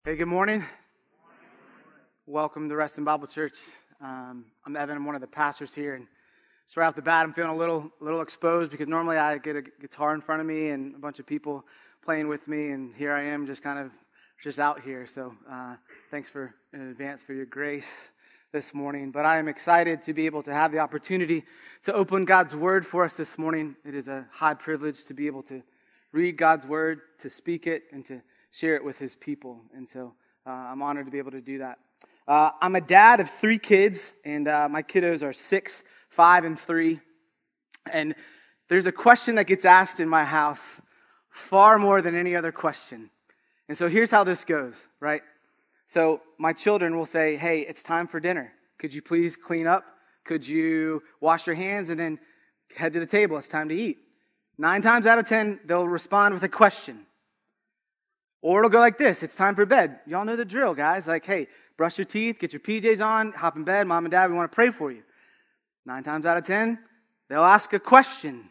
Hey, good morning. Welcome to Reston Bible Church. I'm Evan. I'm one of the pastors here, and so right off the bat, I'm feeling a little exposed because normally I get a guitar in front of me and a bunch of people playing with me, and here I am, just out here. So thanks in advance for your grace this morning. But I am excited to be able to have the opportunity to open God's Word for us this morning. It is a high privilege to be able to read God's Word, to speak it, and to share it with His people. And so I'm honored to be able to do that. I'm a dad of 3 kids, and my kiddos are 6, 5, and 3. And there's a question that gets asked in my house far more than any other question. And so here's how this goes, right? So my children will say, hey, it's time for dinner. Could you please clean up? Could you wash your hands and then head to the table? It's time to eat. 9 times out of 10, they'll respond with a question. Or it'll go like this: it's time for bed. Y'all know the drill, guys. Like, hey, brush your teeth, get your PJs on, hop in bed. Mom and Dad, we want to pray for you. 9 times out of 10, they'll ask a question.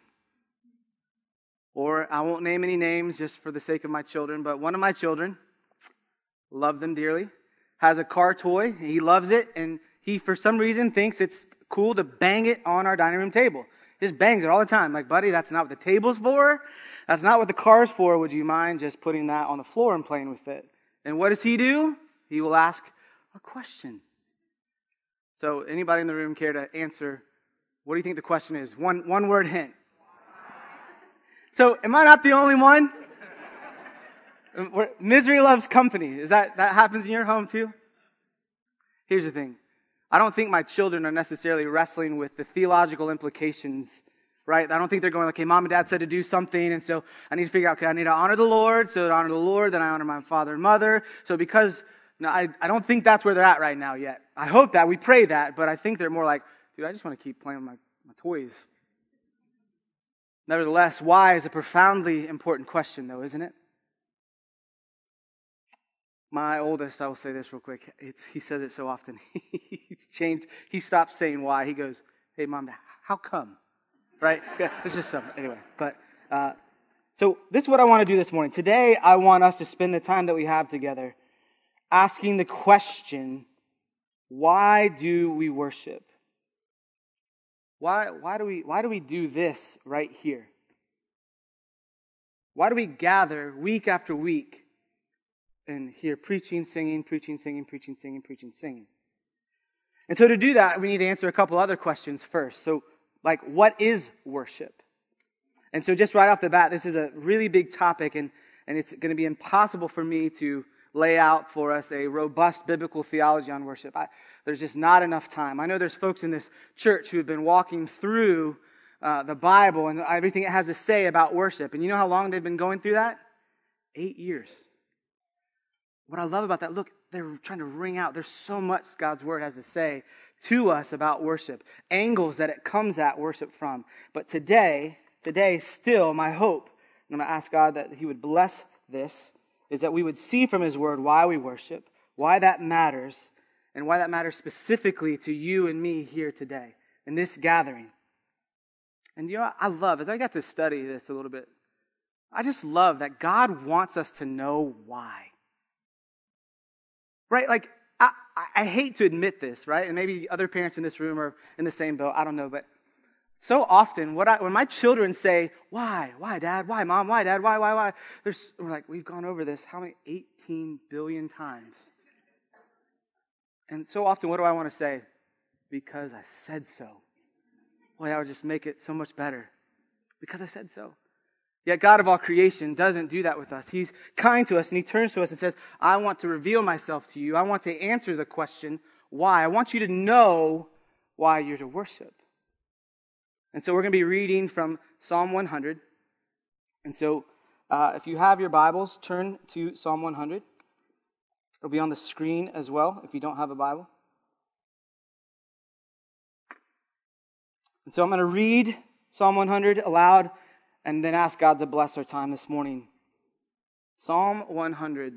Or I won't name any names just for the sake of my children, but one of my children, love them dearly, has a car toy. He loves it, and he, for some reason, thinks it's cool to bang it on our dining room table. Just bangs it all the time. Like, buddy, that's not what the table's for. That's not what the car's for. Would you mind just putting that on the floor and playing with it? And what does he do? He will ask a question. So anybody in the room care to answer? What do you think the question is? One word hint. So am I not the only one? Misery loves company. Is that happens in your home too? Here's the thing. I don't think my children are necessarily wrestling with the theological implications, right? I don't think they're going, okay, Mom and Dad said to do something, and so I need to figure out, okay, I need to honor the Lord. So to honor the Lord, then I honor my father and mother. So because, no, I don't think that's where they're at right now yet. I hope that, we pray that, but I think they're more like, dude, I just want to keep playing with my toys. Nevertheless, why is a profoundly important question, though, isn't it? My oldest, I will say this real quick. He says it so often. He stops saying why. He goes, hey, Mom, how come? Right? Yeah, it's just something. Anyway, but so this is what I want to do this morning. Today, I want us to spend the time that we have together asking the question, why do we worship? Why do we do this right here? Why do we gather week after week and hear preaching, singing, preaching, singing, preaching, singing, preaching, singing? And so to do that, we need to answer a couple other questions first. So, like, what is worship? And so just right off the bat, this is a really big topic, and it's going to be impossible for me to lay out for us a robust biblical theology on worship. There's just not enough time. I know there's folks in this church who have been walking through the Bible and everything it has to say about worship. And you know how long they've been going through that? 8 years. What I love about that, look, they're trying to wring out. There's so much God's Word has to say to us about worship, angles that it comes at worship from. But today, still, my hope, and I'm going to ask God that He would bless this, is that we would see from His Word why we worship, why that matters, and why that matters specifically to you and me here today, in this gathering. And you know what I love, as I got to study this a little bit, I just love that God wants us to know why. Right? Like, I hate to admit this, right? And maybe other parents in this room are in the same boat. I don't know. But so often, when my children say, why? Why, Dad? Why, Mom? Why, Dad? Why? We're like, we've gone over this how many? 18 billion times. And so often, what do I want to say? Because I said so. Boy, that would just make it so much better. Because I said so. Yet God of all creation doesn't do that with us. He's kind to us, and He turns to us and says, I want to reveal myself to you. I want to answer the question, why? I want you to know why you're to worship. And so we're going to be reading from Psalm 100. And so if you have your Bibles, turn to Psalm 100. It'll be on the screen as well if you don't have a Bible. And so I'm going to read Psalm 100 aloud, and then ask God to bless our time this morning. Psalm 100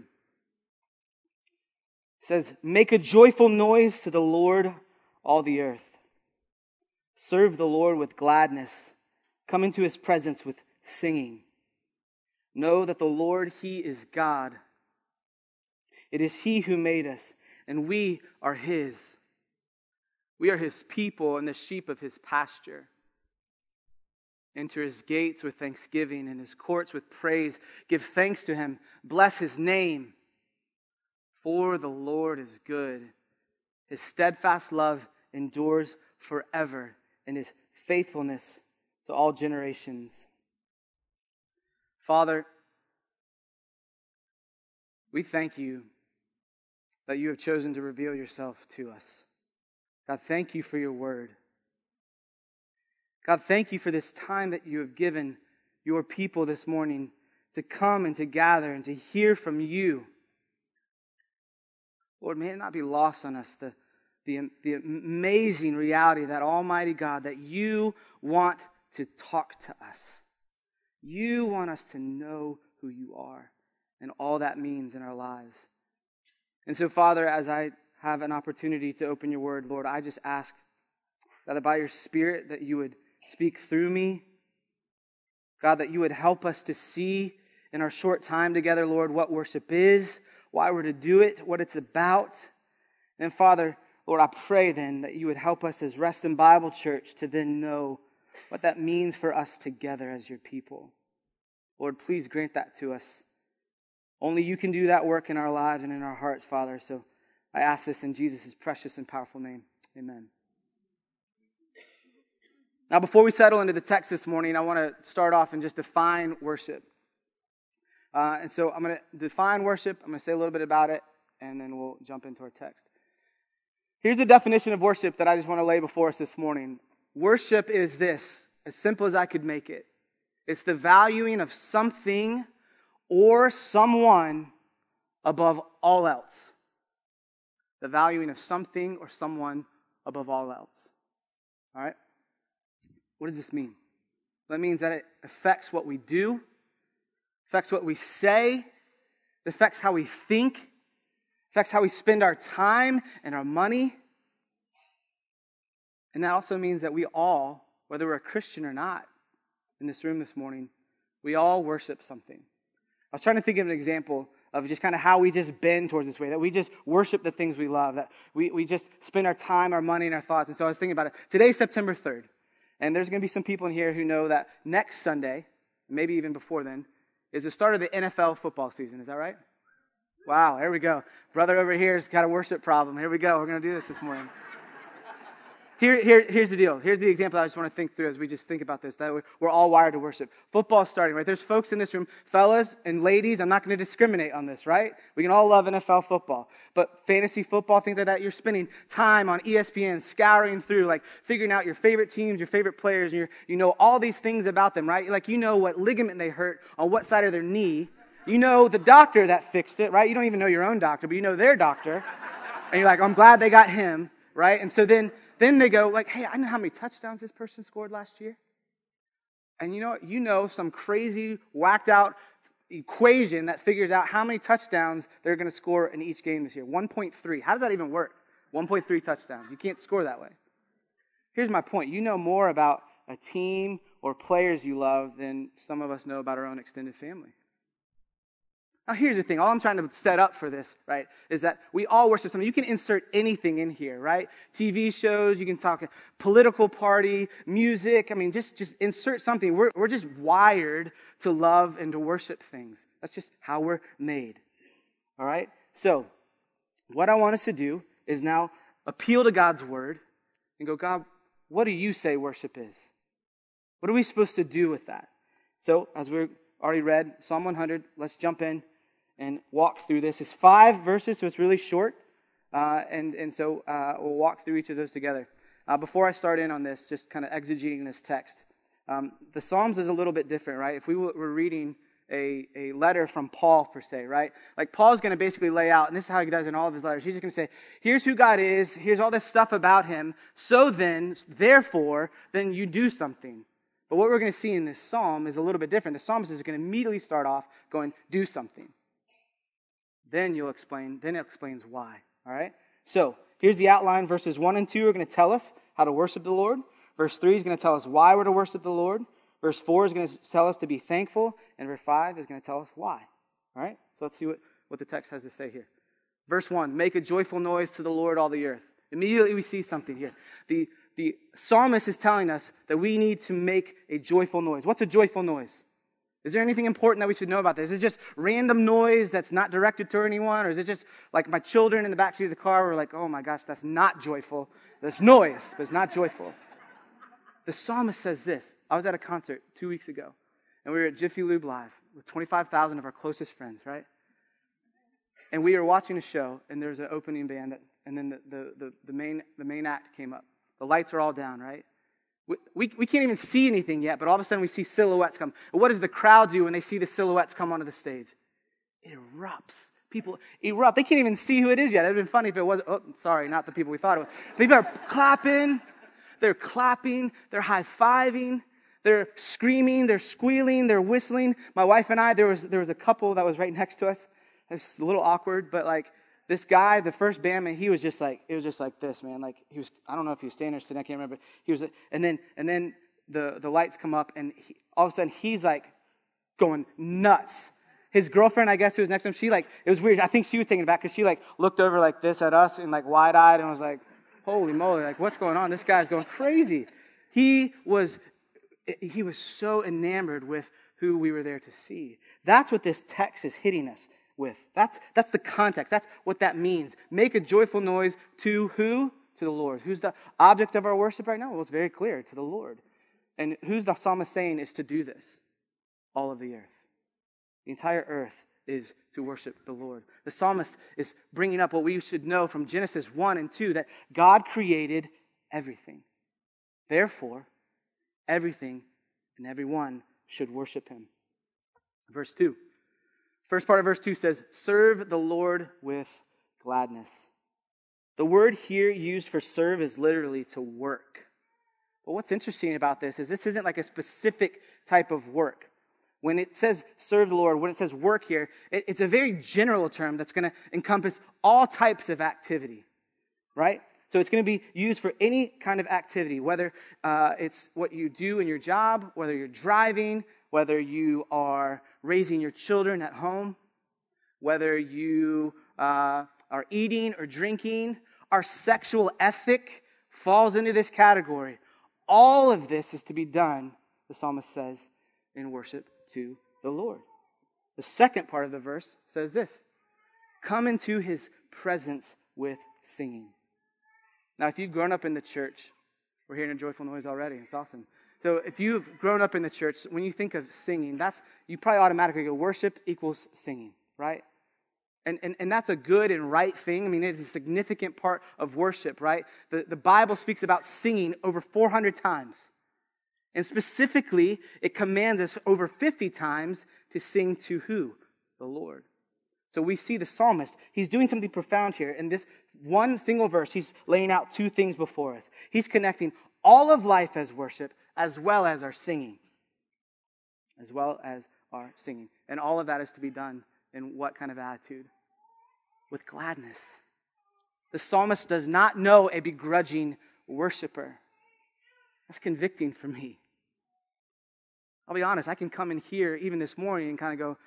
says, make a joyful noise to the Lord, all the earth. Serve the Lord with gladness. Come into His presence with singing. Know that the Lord, He is God. It is He who made us, and we are His. We are His people and the sheep of His pasture. Enter His gates with thanksgiving and His courts with praise. Give thanks to Him. Bless His name. For the Lord is good. His steadfast love endures forever, and His faithfulness to all generations. Father, we thank You that You have chosen to reveal Yourself to us. God, thank You for Your word. God, thank You for this time that You have given Your people this morning to come and to gather and to hear from You. Lord, may it not be lost on us, the amazing reality that Almighty God, that You want to talk to us. You want us to know who You are and all that means in our lives. And so, Father, as I have an opportunity to open Your word, Lord, I just ask that by Your Spirit that You would speak through me. God, that You would help us to see in our short time together, Lord, what worship is, why we're to do it, what it's about. And Father, Lord, I pray then that You would help us as Reston Bible Church to then know what that means for us together as Your people. Lord, please grant that to us. Only You can do that work in our lives and in our hearts, Father. So I ask this in Jesus' precious and powerful name. Amen. Now, before we settle into the text this morning, I want to start off and just define worship. And so I'm going to define worship. I'm going to say a little bit about it, and then we'll jump into our text. Here's the definition of worship that I just want to lay before us this morning. Worship is this, as simple as I could make it. It's the valuing of something or someone above all else. The valuing of something or someone above all else. All right? What does this mean? That means that it affects what we do, affects what we say, it affects how we think, affects how we spend our time and our money. And that also means that we all, whether we're a Christian or not, in this room this morning, we all worship something. I was trying to think of an example of just kind of how we just bend towards this way, that we just worship the things we love, that we just spend our time, our money, and our thoughts. And so I was thinking about it. Today's September 3rd. And there's going to be some people in here who know that next Sunday, maybe even before then, is the start of the NFL football season. Is that right? Wow, here we go. Brother over here has got a worship problem. Here we go. We're going to do this morning. Here's the deal. Here's the example I just want to think through as we just think about this. That we're all wired to worship. Football's starting, right? There's folks in this room, fellas and ladies, I'm not going to discriminate on this, right? We can all love NFL football. But fantasy football, things like that, you're spending time on ESPN, scouring through, like figuring out your favorite teams, your favorite players, and you know all these things about them, right? Like you know what ligament they hurt on what side of their knee. You know the doctor that fixed it, right? You don't even know your own doctor, but you know their doctor. And you're like, I'm glad they got him, right? And so then they go like, hey, I know how many touchdowns this person scored last year. And you know some crazy, whacked out equation that figures out how many touchdowns they're going to score in each game this year. 1.3. How does that even work? 1.3 touchdowns. You can't score that way. Here's my point. You know more about a team or players you love than some of us know about our own extended family. Now, here's the thing. All I'm trying to set up for this, right, is that we all worship something. You can insert anything in here, right? TV shows, you can talk political party, music. I mean, just insert something. We're just wired to love and to worship things. That's just how we're made, all right? So what I want us to do is now appeal to God's word and go, God, what do You say worship is? What are we supposed to do with that? So as we've already read, Psalm 100, let's jump in and walk through this. It's 5 verses, so it's really short. So we'll walk through each of those together. Before I start in on this, just kind of exegeting this text, the Psalms is a little bit different, right? If we were reading a letter from Paul, per se, right? Like Paul's going to basically lay out, and this is how he does in all of his letters. He's just going to say, here's who God is, here's all this stuff about Him, so then, therefore, then you do something. But what we're going to see in this psalm is a little bit different. The psalmist is going to immediately start off going, do something. Then it explains why. All right? So, here's the outline. Verses 1 and 2 are going to tell us how to worship the Lord. Verse 3 is going to tell us why we're to worship the Lord. Verse 4 is going to tell us to be thankful. And verse 5 is going to tell us why. All right? So let's see what the text has to say here. Verse 1, make a joyful noise to the Lord, all the earth. Immediately we see something here. The psalmist is telling us that we need to make a joyful noise. What's a joyful noise? Is there anything important that we should know about this? Is it just random noise that's not directed to anyone? Or is it just like my children in the backseat of the car were like, oh my gosh, that's not joyful. That's noise, but it's not joyful. The psalmist says this. I was at a concert 2 weeks ago, and we were at Jiffy Lube Live with 25,000 of our closest friends, right? And we were watching a show, and there was an opening band, and then the main act came up. The lights are all down, right? We can't even see anything yet, but all of a sudden we see silhouettes come. And what does the crowd do when they see the silhouettes come onto the stage? It erupts. People erupt. They can't even see who it is yet. It would have been funny if it was, oh, sorry, not the people we thought it was. People are clapping. They're clapping. They're high-fiving. They're screaming. They're squealing. They're whistling. My wife and I, there was a couple that was right next to us. It was a little awkward, but like, this guy, the first bandman, he was just like, it was just like this, man. Like, he was, I don't know if he was standing or sitting, I can't remember. He was, and then the lights come up, and all of a sudden, he's like going nuts. His girlfriend, I guess, who was next to him, it was weird. I think she was taken aback because she like looked over like this at us and like wide-eyed and was like, holy moly, like what's going on? This guy's going crazy. He was so enamored with who we were there to see. That's what this text is hitting us with. That's the context. That's what that means. Make a joyful noise to who? To the Lord. Who's the object of our worship right now? Well, it's very clear, to the Lord. And who's the psalmist saying is to do this? All of the earth. The entire earth is to worship the Lord. The psalmist is bringing up what we should know from Genesis 1 and 2, that God created everything. Therefore, everything and everyone should worship him. Verse 2. First part of verse 2 says, serve the Lord with gladness. The word here used for serve is literally to work. But what's interesting about this isn't like a specific type of work. When it says serve the Lord, when it says work here, it's a very general term that's going to encompass all types of activity, right? So it's going to be used for any kind of activity, whether it's what you do in your job, whether you're driving, whether you are raising your children at home, whether you are eating or drinking. Our sexual ethic falls into this category. All of this is to be done, the psalmist says, in worship to the Lord. The second part of the verse says this, come into his presence with singing. Now, if you've grown up in the church, we're hearing a joyful noise already. It's awesome. So if you've grown up in the church, when you think of singing, you probably automatically go worship equals singing, right? And that's a good and right thing. I mean, it's a significant part of worship, right? The Bible speaks about singing over 400 times. And specifically, it commands us over 50 times to sing to who? The Lord. So we see the psalmist, he's doing something profound here. In this one single verse, he's laying out two things before us. He's connecting all of life as worship, as well as our singing. As well as our singing. And all of that is to be done in what kind of attitude? With gladness. The psalmist does not know a begrudging worshiper. That's convicting for me. I'll be honest, I can come in here even this morning and kind of go,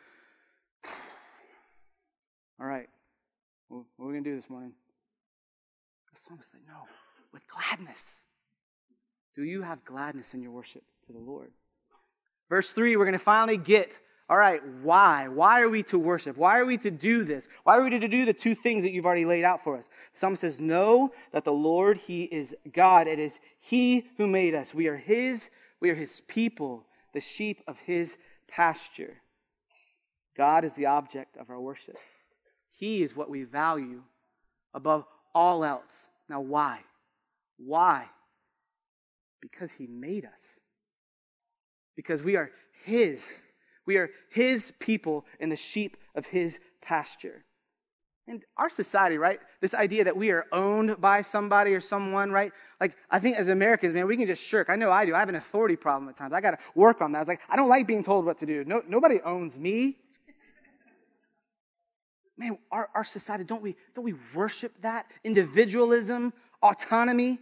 all right, what are we going to do this morning? The psalmist said, no, with gladness. Do you have gladness in your worship to the Lord? Verse 3, we're going to finally get, all right, why? Why are we to worship? Why are we to do this? Why are we to do the two things that you've already laid out for us? The psalmist says, know that the Lord, he is God. It is he who made us. We are his people, the sheep of his pasture. God is the object of our worship. He is what we value above all else. Now, why? Why? Because he made us. Because we are his. We are his people and the sheep of his pasture. And our society, right? This idea that we are owned by somebody or someone, right? Like, I think as Americans, man, we can just shirk. I know I do. I have an authority problem at times. I got to work on that. It's like, I don't like being told what to do. Nobody owns me. Man, our society, don't we worship that? Individualism, autonomy.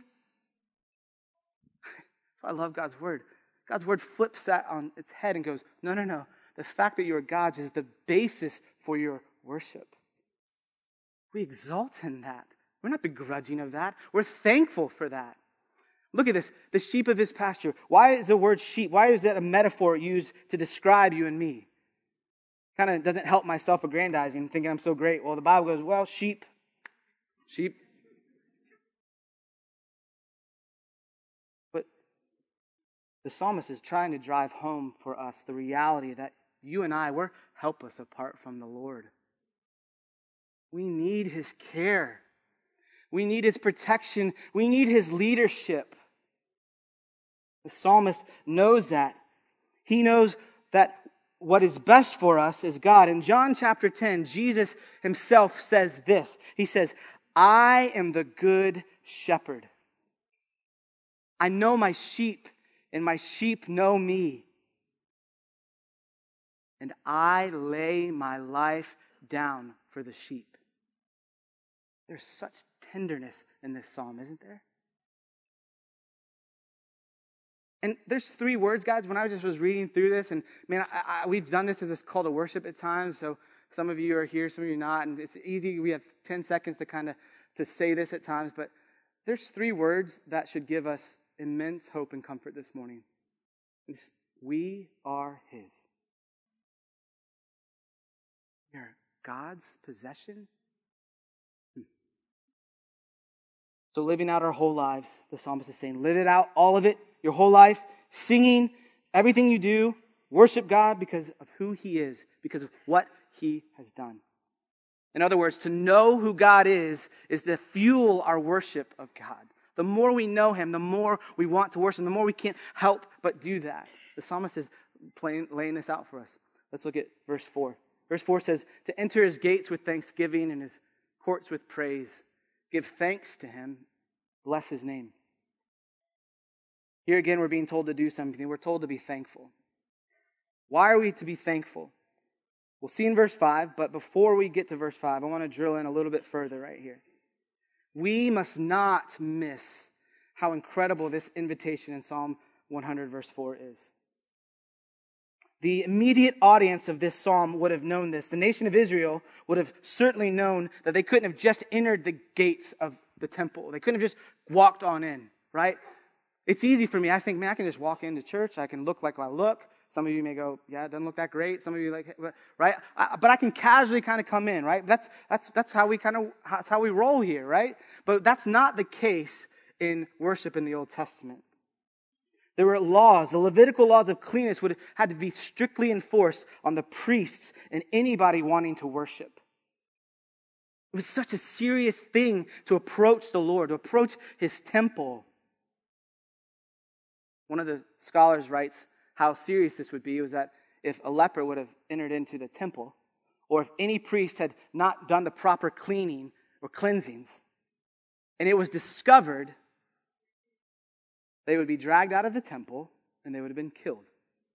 So I love God's word. God's word flips that on its head and goes, no. The fact that you are God's is the basis for your worship. We exalt in that. We're not begrudging of that. We're thankful for that. Look at this, the sheep of his pasture. Why is the word sheep? Why is that a metaphor used to describe you and me? Kind of doesn't help my self-aggrandizing, thinking I'm so great. Well, the Bible goes, well, sheep. But the psalmist is trying to drive home for us the reality that you and I, we're helpless apart from the Lord. We need his care. We need his protection. We need his leadership. The psalmist knows that. He knows that what is best for us is God. In John chapter 10, Jesus himself says this. He says, I am the good shepherd. I know my sheep, and my sheep know me. And I lay my life down for the sheep. There's such tenderness in this psalm, isn't there? And there's 3 words, guys. When I just was reading through this, and man, we've done this as a call to worship at times. So some of you are here, some of you are not, and it's easy. We have 10 seconds to say this at times, but there's 3 words that should give us immense hope and comfort this morning. It's, we are his. We are God's possession. So living out our whole lives, the psalmist is saying, live it out, all of it, your whole life, singing, everything you do, worship God because of who he is, because of what he has done. In other words, to know who God is to fuel our worship of God. The more we know him, the more we want to worship him, the more we can't help but do that. The psalmist is laying this out for us. Let's look at verse 4. Verse 4 says, to enter his gates with thanksgiving and his courts with praise. Give thanks to him. Bless his name. Here again, we're being told to do something. We're told to be thankful. Why are we to be thankful? We'll see in verse 5, but before we get to verse 5, I want to drill in a little bit further right here. We must not miss how incredible this invitation in Psalm 100, verse 4 is. The immediate audience of this psalm would have known this. The nation of Israel would have certainly known that they couldn't have just entered the gates of the temple. They couldn't have just walked on in, right? It's easy for me. I think, man, I can just walk into church. I can look like I look. Some of you may go, yeah, it doesn't look that great. Some of you like, right? But I can casually kind of come in, right? That's how we roll here, right? But that's not the case in worship in the Old Testament. There were laws. The Levitical laws of cleanness had to be strictly enforced on the priests and anybody wanting to worship. It was such a serious thing to approach the Lord, to approach his temple. One of the scholars writes how serious this would be was that if a leper would have entered into the temple, or if any priest had not done the proper cleaning or cleansings, and it was discovered, they would be dragged out of the temple and they would have been killed.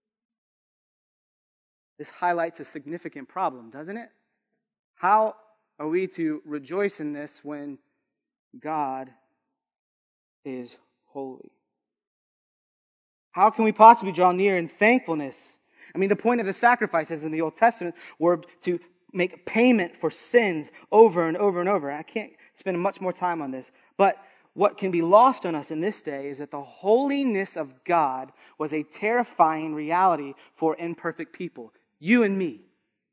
This highlights a significant problem, doesn't it? How are we to rejoice in this when God is holy? How can we possibly draw near in thankfulness? I mean, the point of the sacrifices in the Old Testament were to make payment for sins over and over and over. I can't spend much more time on this, but what can be lost on us in this day is that the holiness of God was a terrifying reality for imperfect people, you and me.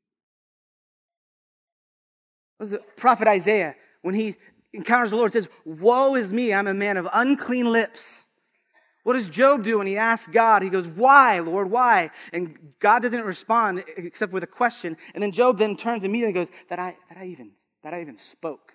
What was the prophet Isaiah, when he encounters the Lord, says, woe is me, I'm a man of unclean lips. What does Job do when he asks God? He goes, why, Lord, why? And God doesn't respond except with a question. And then Job then turns immediately and goes, that I even spoke.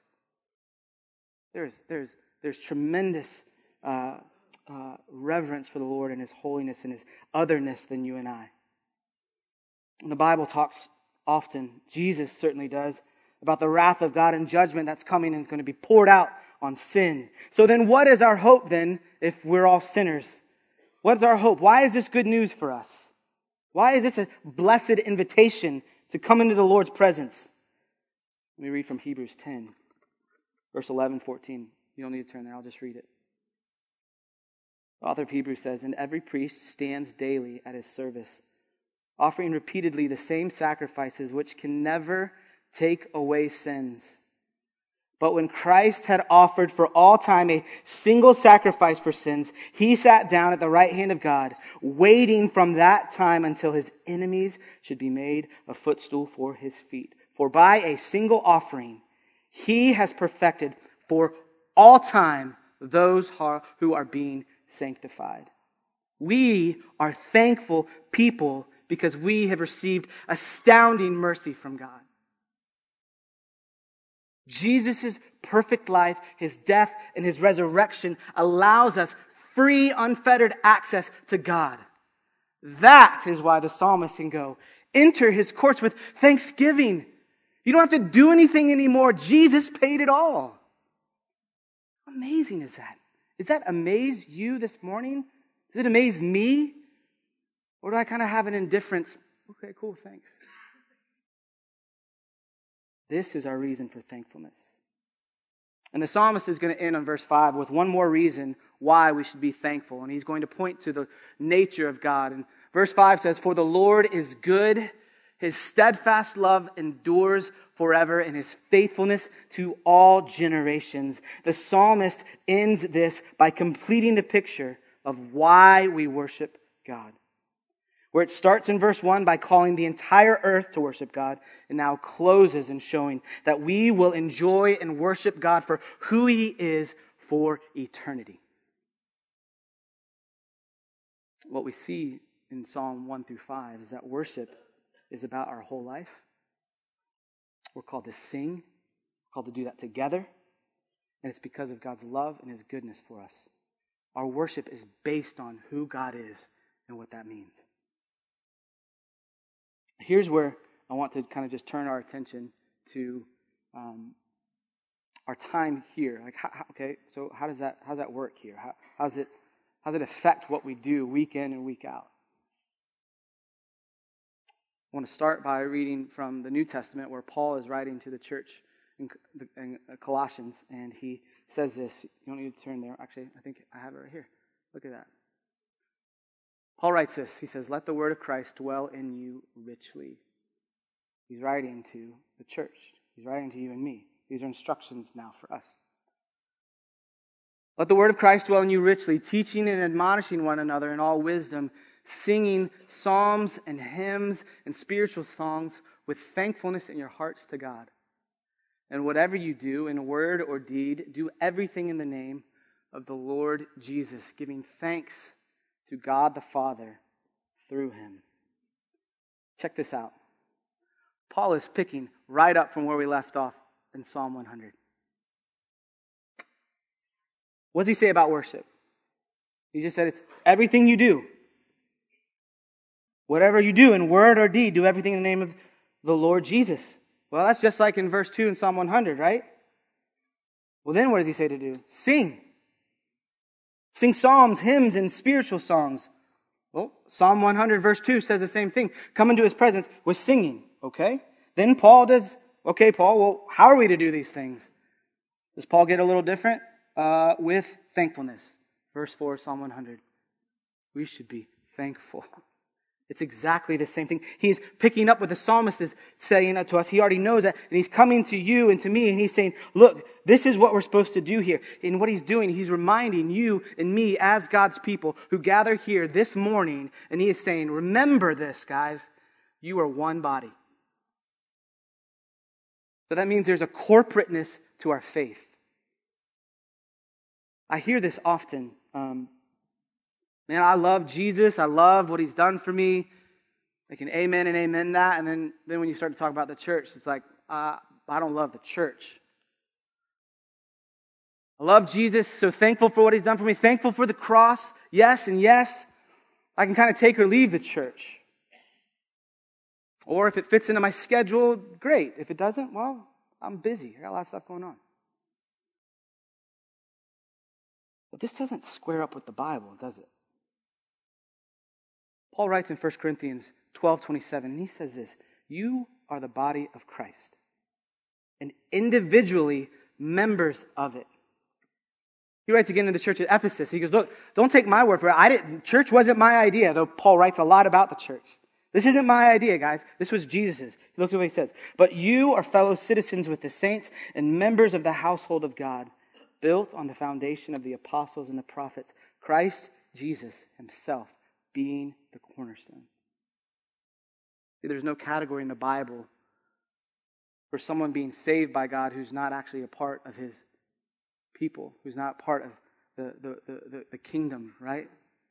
There's tremendous reverence for the Lord and his holiness and his otherness than you and I. And the Bible talks often, Jesus certainly does, about the wrath of God and judgment that's coming and is going to be poured out on sin. So then what is our hope then if we're all sinners? What is our hope? Why is this good news for us? Why is this a blessed invitation to come into the Lord's presence? Let me read from Hebrews 10, verse 11, 14. You don't need to turn there. I'll just read it. The author of Hebrews says, and every priest stands daily at his service, offering repeatedly the same sacrifices which can never take away sins. But when Christ had offered for all time a single sacrifice for sins, he sat down at the right hand of God, waiting from that time until his enemies should be made a footstool for his feet. For by a single offering, he has perfected for all time those who are being sanctified. We are thankful people because we have received astounding mercy from God. Jesus' perfect life, his death, and his resurrection allows us free, unfettered access to God. That is why the psalmist can go, enter his courts with thanksgiving. You don't have to do anything anymore. Jesus paid it all. How amazing is that? Does that amaze you this morning? Does it amaze me? Or do I kind of have an indifference? Okay, cool, thanks. This is our reason for thankfulness. And the psalmist is going to end on verse 5 with one more reason why we should be thankful. And he's going to point to the nature of God. And verse 5 says, "For the Lord is good, his steadfast love endures forever, and his faithfulness to all generations." The psalmist ends this by completing the picture of why we worship God. Where it starts in verse 1 by calling the entire earth to worship God, and now closes in showing that we will enjoy and worship God for who he is for eternity. What we see in Psalm 1 through 5 is that worship is about our whole life. We're called to sing, we're called to do that together, and it's because of God's love and his goodness for us. Our worship is based on who God is and what that means. Here's where I want to kind of just turn our attention to our time here. Like, okay, so how does that work here? How does it affect what we do week in and week out? I want to start by reading from the New Testament where Paul is writing to the church in Colossians, and he says this. You don't need to turn there. Actually, I think I have it right here. Look at that. Paul writes this. He says, "Let the word of Christ dwell in you richly." He's writing to the church. He's writing to you and me. These are instructions now for us. "Let the word of Christ dwell in you richly, teaching and admonishing one another in all wisdom, singing psalms and hymns and spiritual songs with thankfulness in your hearts to God. And whatever you do, in word or deed, do everything in the name of the Lord Jesus, giving thanks to God the Father through him." Check this out. Paul is picking right up from where we left off in Psalm 100. What does he say about worship? He just said it's everything you do. Whatever you do in word or deed, do everything in the name of the Lord Jesus. Well, that's just like in verse 2 in Psalm 100, right? Well, then what does he say to do? Sing. Sing psalms, hymns, and spiritual songs. Well, Psalm 100 verse 2 says the same thing. Come into his presence with singing, okay? Then Paul does, okay, Paul, well, how are we to do these things? Does Paul get a little different? With thankfulness. Verse 4, Psalm 100. We should be thankful. It's exactly the same thing. He's picking up what the psalmist is saying to us. He already knows that. And he's coming to you and to me. And he's saying, look, this is what we're supposed to do here. And what he's doing, he's reminding you and me as God's people who gather here this morning. And he is saying, remember this, guys. You are one body. So that means there's a corporateness to our faith. I hear this often. Man, I love Jesus. I love what he's done for me. They can amen and amen that. And then when you start to talk about the church, it's like, I don't love the church. I love Jesus, so thankful for what he's done for me. Thankful for the cross. Yes and yes. I can kind of take or leave the church. Or if it fits into my schedule, great. If it doesn't, well, I'm busy. I got a lot of stuff going on. But this doesn't square up with the Bible, does it? Paul writes in 1 Corinthians 12:27, and he says this, you are the body of Christ, and individually members of it. He writes again to the church at Ephesus. He goes, look, don't take my word for it. Church wasn't my idea, though Paul writes a lot about the church. This isn't my idea, guys. This was Jesus's. Look at what he says. But you are fellow citizens with the saints and members of the household of God, built on the foundation of the apostles and the prophets, Christ Jesus himself being the cornerstone. See, there's no category in the Bible for someone being saved by God who's not actually a part of his people, who's not part of the kingdom, right?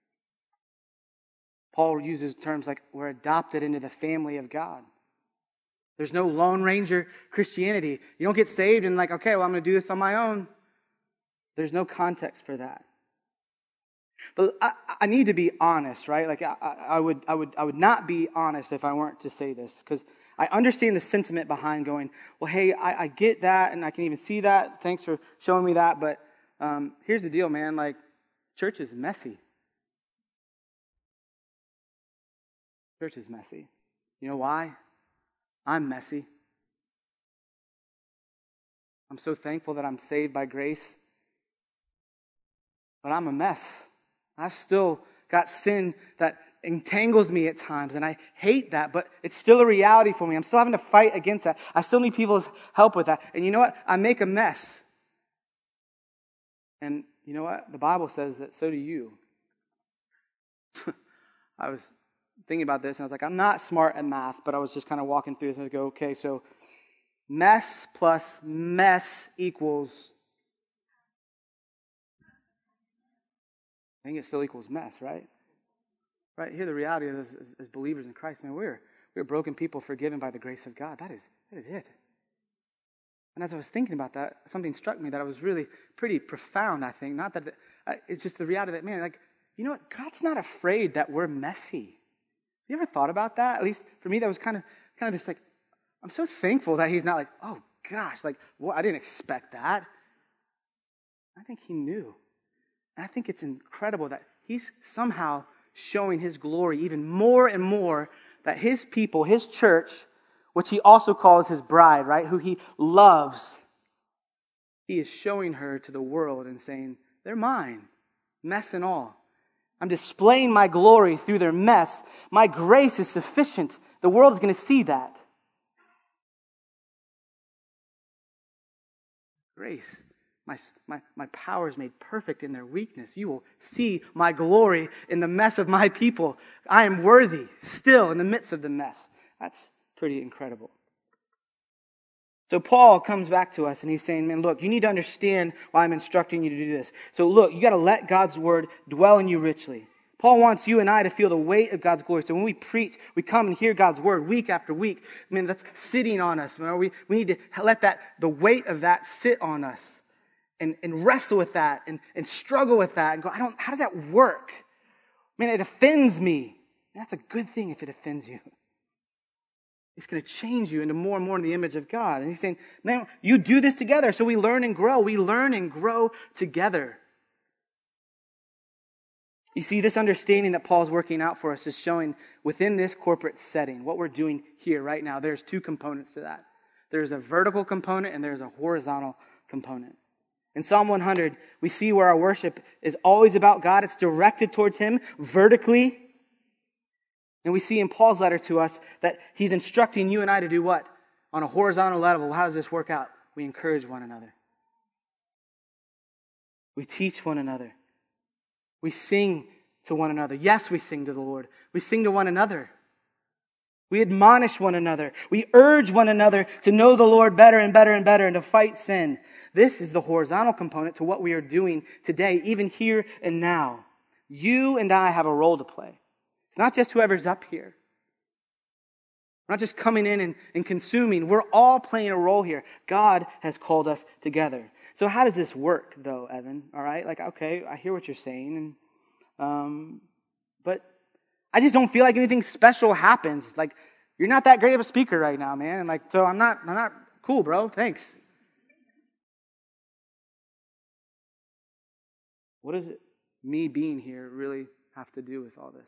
Paul uses terms like we're adopted into the family of God. There's no Lone Ranger Christianity. You don't get saved and like, okay, well, I'm going to do this on my own. There's no context for that. But I need to be honest, right? Like I would not be honest if I weren't to say this, because I understand the sentiment behind going, well, hey, I get that and I can even see that. Thanks for showing me that. But here's the deal, man. Like, church is messy. Church is messy. You know why? I'm messy. I'm so thankful that I'm saved by grace. But I'm a mess. I've still got sin that entangles me at times, and I hate that, but it's still a reality for me. I'm still having to fight against that. I still need people's help with that. And you know what? I make a mess. And you know what? The Bible says that so do you. I was thinking about this, and I was like, I'm not smart at math, but I was just kind of walking through this, and I go, okay, so mess plus mess equals, I think it still equals mess, right? Right here, the reality of this as believers in Christ, man, we're broken people forgiven by the grace of God. That is it. And as I was thinking about that, something struck me that was really pretty profound, I think. Not that it's just the reality that, man, like, you know what? God's not afraid that we're messy. You ever thought about that? At least for me, that was kind of this, like, I'm so thankful that he's not like, oh gosh, like, well, I didn't expect that. I think he knew. And I think it's incredible that he's somehow showing his glory even more and more, that his people, his church, which he also calls his bride, right, who he loves, he is showing her to the world and saying, they're mine, mess and all. I'm displaying my glory through their mess. My grace is sufficient. The world is going to see that. Grace. My power is made perfect in their weakness. You will see my glory in the mess of my people. I am worthy still in the midst of the mess. That's pretty incredible. So Paul comes back to us and he's saying, man, look, you need to understand why I'm instructing you to do this. So look, you got to let God's word dwell in you richly. Paul wants you and I to feel the weight of God's glory. So when we preach, we come and hear God's word week after week. I mean, that's sitting on us. We need to let the weight of that sit on us. And wrestle with that and struggle with that and go, how does that work? I mean, it offends me. That's a good thing if it offends you. It's going to change you into more and more in the image of God. And he's saying, man, you do this together. So we learn and grow. We learn and grow together. You see, this understanding that Paul's working out for us is showing within this corporate setting, what we're doing here right now, there's two components to that. There's a vertical component and there's a horizontal component. In Psalm 100, we see where our worship is always about God. It's directed towards him vertically. And we see in Paul's letter to us that he's instructing you and I to do what? On a horizontal level. How does this work out? We encourage one another. We teach one another. We sing to one another. Yes, we sing to the Lord. We sing to one another. We admonish one another. We urge one another to know the Lord better and better and better and to fight sin. This is the horizontal component to what we are doing today, even here and now. You and I have a role to play. It's not just whoever's up here. We're not just coming in and consuming. We're all playing a role here. God has called us together. So how does this work, though, Evan? All right, like, okay, I hear what you're saying, but I just don't feel like anything special happens. Like, you're not that great of a speaker right now, man. And like, so I'm not cool, bro. Thanks. What does me being here really have to do with all this?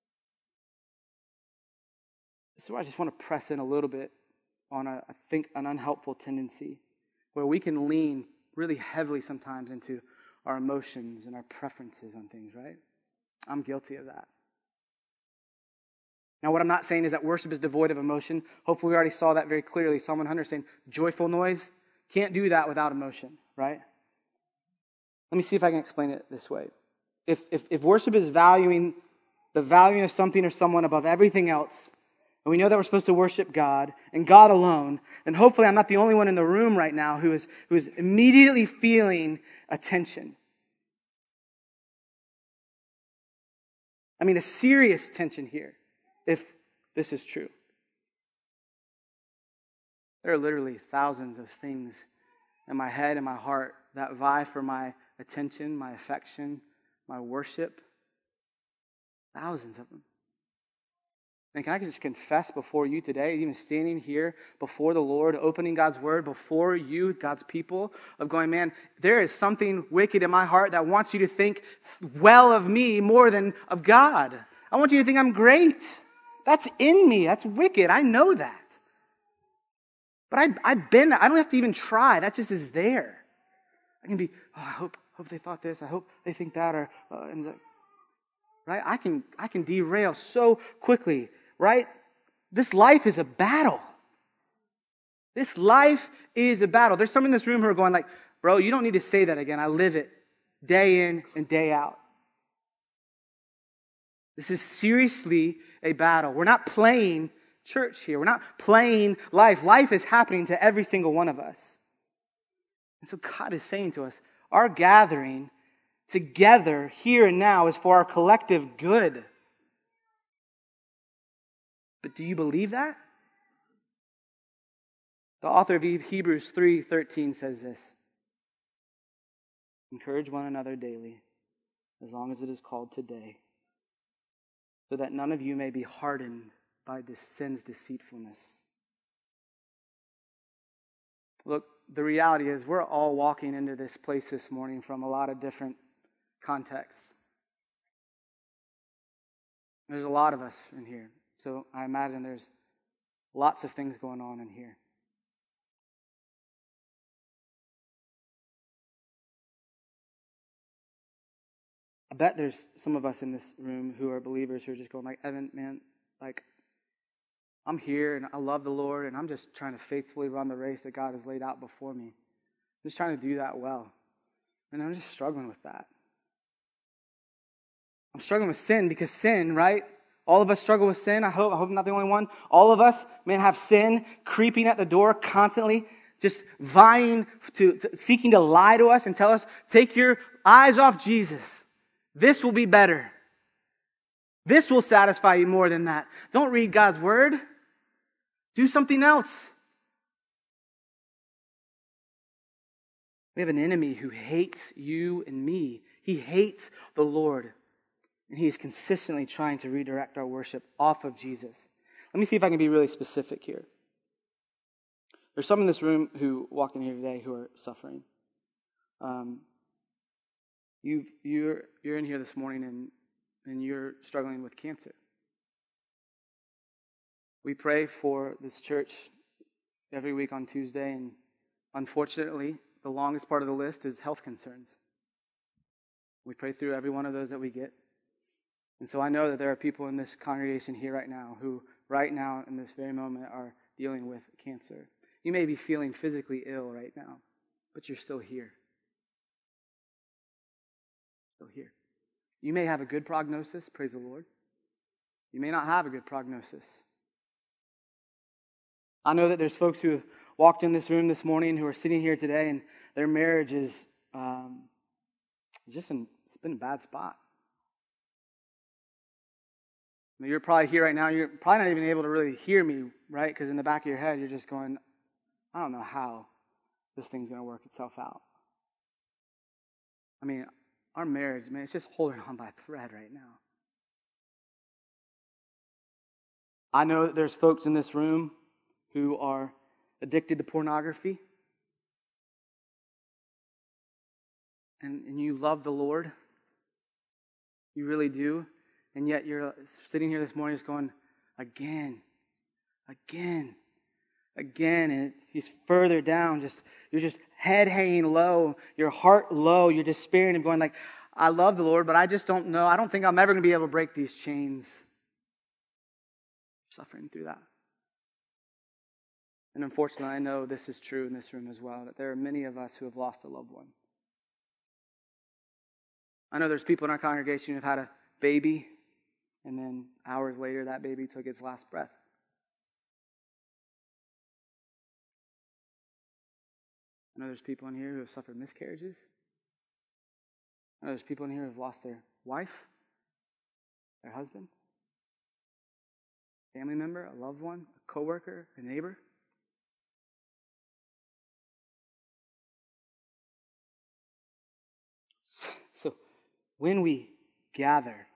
This is where I just want to press in a little bit on I think an unhelpful tendency where we can lean really heavily sometimes into our emotions and our preferences on things, right? I'm guilty of that. Now, what I'm not saying is that worship is devoid of emotion. Hopefully, we already saw that very clearly. Psalm 100 is saying joyful noise. Can't do that without emotion, right? Let me see if I can explain it this way. If worship is valuing the value of something or someone above everything else, and we know that we're supposed to worship God and God alone, then hopefully I'm not the only one in the room right now who is immediately feeling a tension. I mean, a serious tension here, if this is true. There are literally thousands of things in my head and my heart that vie for my attention, my affection, my worship. Thousands of them. And can I just confess before you today, even standing here before the Lord, opening God's word before you, God's people, of going, man, there is something wicked in my heart that wants you to think well of me more than of God. I want you to think I'm great. That's in me. That's wicked. I know that. But I've been there. I don't have to even try. That just is there. I can be, I hope they thought this. I hope they think that. Or and right? I can derail so quickly. Right? This life is a battle. This life is a battle. There's some in this room who are going like, bro, you don't need to say that again. I live it day in and day out. This is seriously a battle. We're not playing church here. We're not playing life. Life is happening to every single one of us. And so God is saying to us, our gathering together here and now is for our collective good. But do you believe that? The author of Hebrews 3:13 says this: encourage one another daily, as long as it is called today, so that none of you may be hardened by sin's deceitfulness. Look, the reality is we're all walking into this place this morning from a lot of different contexts. There's a lot of us in here. So I imagine there's lots of things going on in here. I bet there's some of us in this room who are believers who are just going like, Evan, man, like, I'm here and I love the Lord and I'm just trying to faithfully run the race that God has laid out before me. I'm just trying to do that well. And I'm just struggling with that. I'm struggling with sin because sin, right? All of us struggle with sin. I hope I'm not the only one. All of us, man, have sin creeping at the door constantly, just vying to seeking to lie to us and tell us, take your eyes off Jesus. This will be better. This will satisfy you more than that. Don't read God's word. Do something else. We have an enemy who hates you and me. He hates the Lord. And he is consistently trying to redirect our worship off of Jesus. Let me see if I can be really specific here. There's some in this room who walked in here today who are suffering. You're in here this morning and you're struggling with cancer. We pray for this church every week on Tuesday, and unfortunately, the longest part of the list is health concerns. We pray through every one of those that we get. And so I know that there are people in this congregation here right now who right now in this very moment are dealing with cancer. You may be feeling physically ill right now, but you're still here. Still here. You may have a good prognosis, praise the Lord. You may not have a good prognosis. I know that there's folks who have walked in this room this morning who are sitting here today and their marriage is it's been a bad spot. I mean, you're probably here right now. You're probably not even able to really hear me, right? Because in the back of your head, you're just going, I don't know how this thing's going to work itself out. I mean, our marriage, man, it's just holding on by a thread right now. I know that there's folks in this room who are addicted to pornography. And you love the Lord. You really do. And yet you're sitting here this morning just going, again. And he's further down. You're just head hanging low, your heart low, you're despairing and going like, I love the Lord, but I just don't know. I don't think I'm ever going to be able to break these chains. suffering through that. And unfortunately, I know this is true in this room as well, that there are many of us who have lost a loved one. I know there's people in our congregation who have had a baby, and then hours later, that baby took its last breath. I know there's people in here who have suffered miscarriages. I know there's people in here who have lost their wife, their husband, family member, a loved one, a coworker, a neighbor. So when we gather,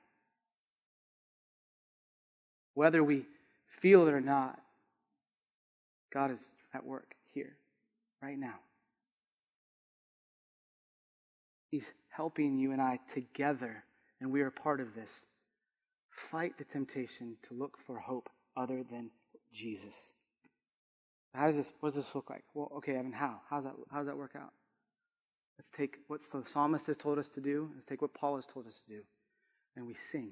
whether we feel it or not, God is at work here, right now. He's helping you and I together, and we are part of this. Fight the temptation to look for hope other than Jesus. What does this look like? Well, okay, Evan, how? How does that work out? Let's take what the psalmist has told us to do. Let's take what Paul has told us to do. And we sing.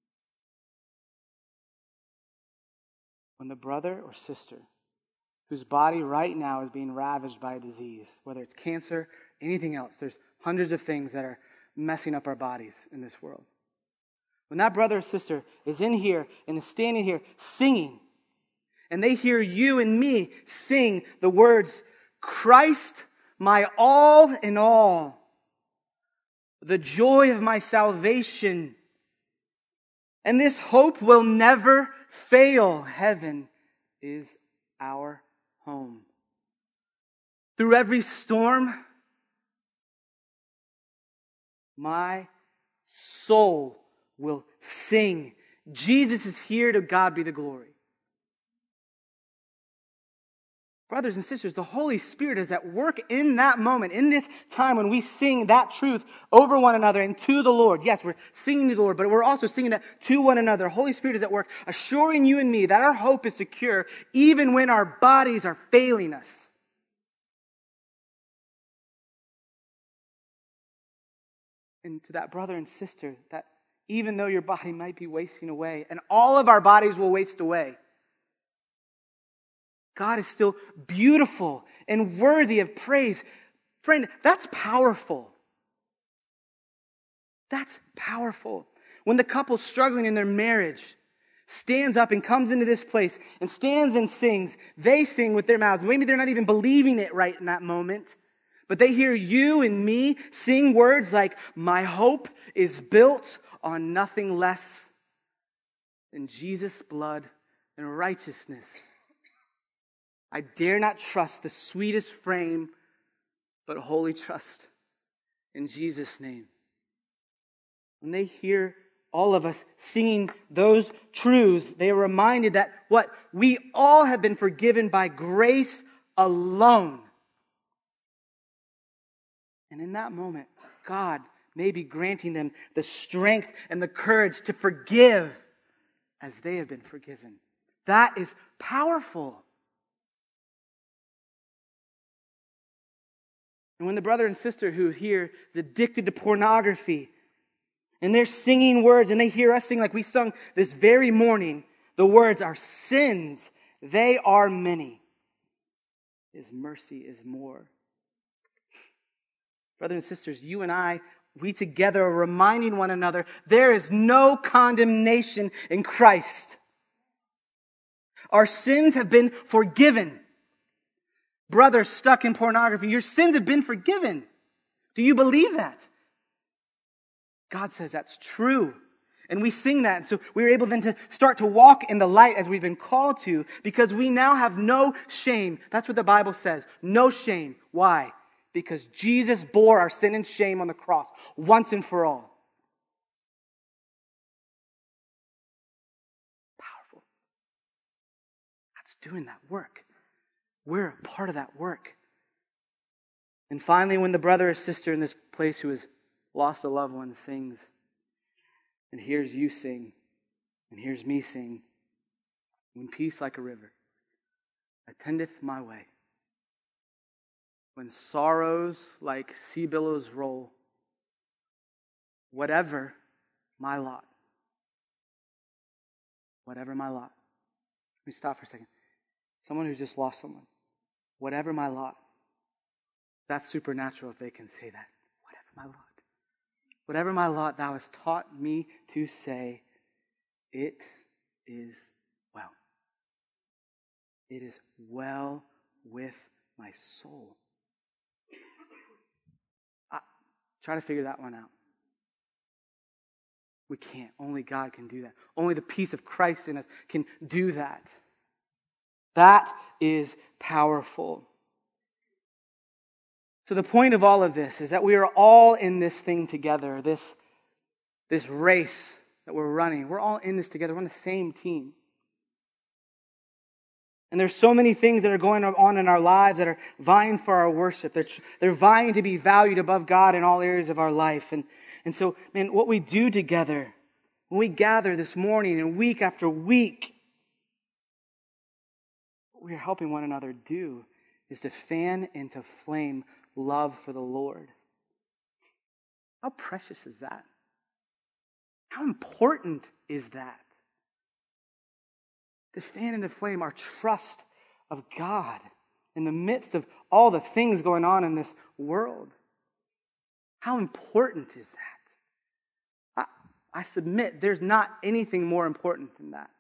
When the brother or sister whose body right now is being ravaged by a disease, whether it's cancer, anything else, there's hundreds of things that are messing up our bodies in this world. When that brother or sister is in here and is standing here singing, and they hear you and me sing the words, Christ, my all in all, the joy of my salvation, and this hope will never fail. Heaven is our home. Through every storm, my soul will sing. Jesus is here, to God be the glory. Brothers and sisters, the Holy Spirit is at work in that moment, in this time when we sing that truth over one another and to the Lord. Yes, we're singing to the Lord, but we're also singing that to one another. Holy Spirit is at work, assuring you and me that our hope is secure even when our bodies are failing us. And to that brother and sister, that even though your body might be wasting away, and all of our bodies will waste away, God is still beautiful and worthy of praise. Friend, that's powerful. That's powerful. When the couple struggling in their marriage stands up and comes into this place and stands and sings, they sing with their mouths. Maybe they're not even believing it right in that moment, but they hear you and me sing words like, my hope is built on nothing less than Jesus' blood and righteousness. I dare not trust the sweetest frame, but wholly trust in Jesus' name. When they hear all of us singing those truths, they are reminded that what? We all have been forgiven by grace alone. And in that moment, God may be granting them the strength and the courage to forgive as they have been forgiven. That is powerful. And when the brother and sister who here is addicted to pornography, and they're singing words, and they hear us sing like we sung this very morning, the words, our sins, they are many. His mercy is more. Brothers and sisters, you and I, we together are reminding one another, there is no condemnation in Christ. Our sins have been forgiven. Brother stuck in pornography, your sins have been forgiven. Do you believe that? God says that's true. And we sing that. And so we're able then to start to walk in the light as we've been called to, because we now have no shame. That's what the Bible says. No shame. Why? Because Jesus bore our sin and shame on the cross once and for all. Powerful. God's doing that work. We're a part of that work. And finally, when the brother or sister in this place who has lost a loved one sings, and hears you sing, and hears me sing, when peace like a river attendeth my way, when sorrows like sea billows roll, whatever my lot, Let me stop for a second. Someone who's just lost someone. Whatever my lot. That's supernatural if they can say that. Whatever my lot. Whatever my lot, thou hast taught me to say, it is well. It is well with my soul. Try to figure that one out. We can't. Only God can do that. Only the peace of Christ in us can do that. That is powerful. So the point of all of this is that we are all in this thing together, this race that we're running. We're all in this together. We're on the same team. And there's so many things that are going on in our lives that are vying for our worship. They're vying to be valued above God in all areas of our life. And so, man, what we do together, when we gather this morning and week after week, what we are helping one another do is to fan into flame love for the Lord. How precious is that? How important is that? To fan into flame our trust of God in the midst of all the things going on in this world. How important is that? I submit there's not anything more important than that.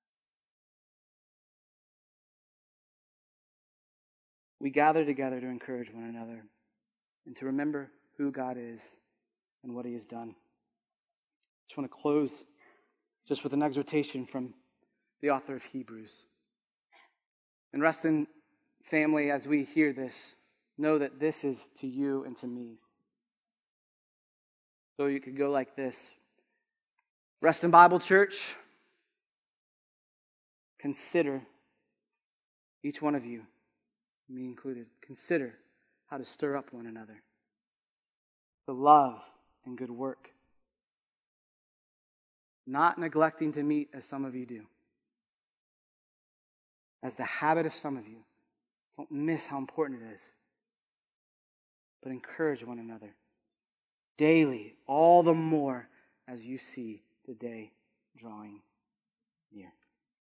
We gather together to encourage one another and to remember who God is and what He has done. I just want to close just with an exhortation from the author of Hebrews. And Reston family, as we hear this, know that this is to you and to me. So you could go like this. Reston Bible Church, consider, each one of you, me included, consider how to stir up one another to love and good work. Not neglecting to meet as some of you do. As the habit of some of you. Don't miss how important it is. But encourage one another daily, all the more as you see the day drawing near.